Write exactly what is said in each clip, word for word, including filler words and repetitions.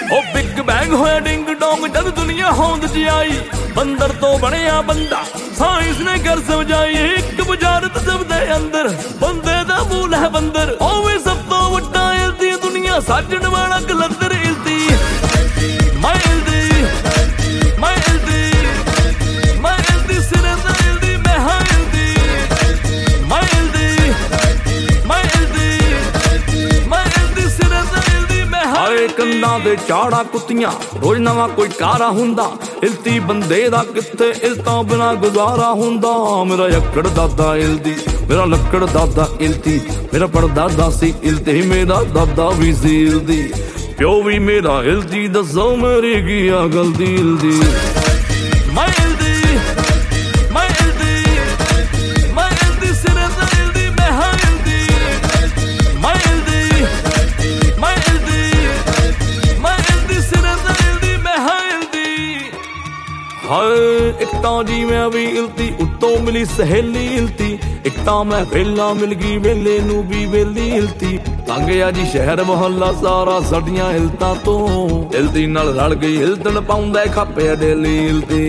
ओ big bang होया ding dong जद दुनिया होंद च आई बंदर तो बनया बंदा साइंस ने कर समझाई एक बुझारत सब दे अंदर बंदे दा मूल है बंदर ओवे सब तो वड्डा इल्ती दुनिया साजण वाला कलंदर इल्ती मैं इल्ती मैं इल्ती मैं इल्ती सिरे दा इल्ती मैं हां इल्ती मैं इल्ती मैं इल्ती मैं इल्ती सिरे दा इल्ती मैं हां कंधा दे चाड़ा कुत्तियां रोज नवा कोई कारा हुंदा इल्ती बंदे दा कित्थे इल्तां बिना गुजारा हुंदा मेरा यक्कड़ दादा इल्ती मेरा लक्कड़ दादा इल्ती मेरा परदादा सी इल्ती मेरा दादा भी सी इल्ती प्यो भी मेरा इल्ती दसो मेरी किया गलती इल्ती मैं इल्ती मैं इल्ती मैं इल्ती सिरे दा इल्ती मैं हां इल्ती मैं इल्ती मैं इल्ती मैं इल्ती सिरे दा इल्ती मैं हां इल्ती हाय एक तां जी मैं भी इल्ती उत्तों मिली सहेली इल्ती एक तां मैं वेला मिल गई वेले नू भी वेली इल्ती तंग आ जी शहर मुहल्ला सारा साडियां इल्तां तो इल्ती नाल रल गई इल्तन पाउंदा खापे डेली इल्ती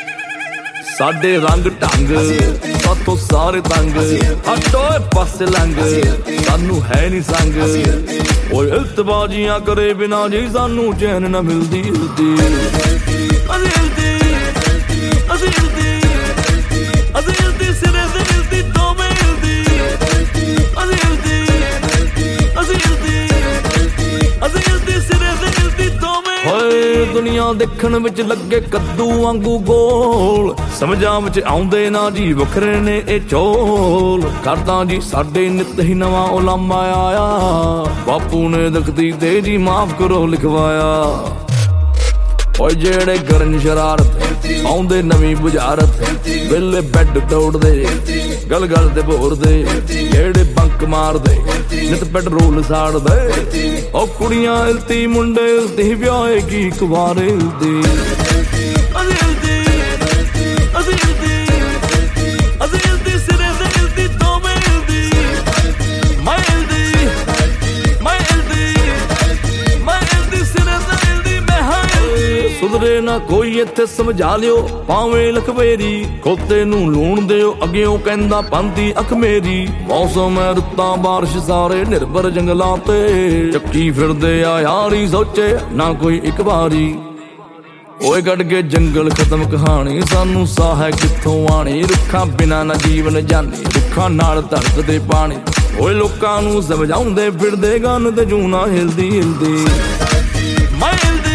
साडे रंग ढंग साथों सारे तंग हटो पासे लंघ सानू है नी संग ओए इल्तबाजियां करे बिना जी सानू चैन ना मिलदी इल्ती अजी इल्ती अजी इल्ती अजी इल्ती सिरे ते इल्ती तो मैं इल्ती अजी इल्ती अजी इल्ती अजी इल्ती सिरे ते इल्ती तो मैं होए दुनिया देखण विच लगे कद्दू वांगू गोल समझां विच आउंदे ना जी वखरे ने ए चोल करदा जी साडे नित ही नवा उलामा आया बापू ने दखती ते जी माफ करो लिखवाया ओए जेड़े करन शरारत आउंदे नवीं बुझारत वेले बैड तोड़दे गल गल ते भोरदे जेड़े बंक मारदे नित पेट्रोल साड़दे ओ कुड़ियां इल्ती मुंडे इल्ती ब्याहे की कुवारे इल्ती अजी इल्ती अजी इल्ती अजी इल्ती सिरे ते इल्ती तो मैं इल्ती मैं इल्ती मैं इल्ती मैं इल्ती सिरे ते इल्ती मैं हां सुधरे ना कोई इत्थे समझा लियो भावें लखवेरी खोते नू लूण दिओ अग्गियों कहंदा पांदी अख मेरी मौसम है रुत्तां बारिश सारे निर्भर जंगलां ते चक्की फिरदे आ यारी सोचे ना कोई एक बारी ओए गड़ के जंगल खत्म कहानी सानू साह है कित्थों आनी रुखां बिना ना जीवन जानी रुखां नाल धरकदे पानी ओए लोकां नू समझाउंदे फिरदे गन ते जूना हिलदी हिलदी मैं हिलदी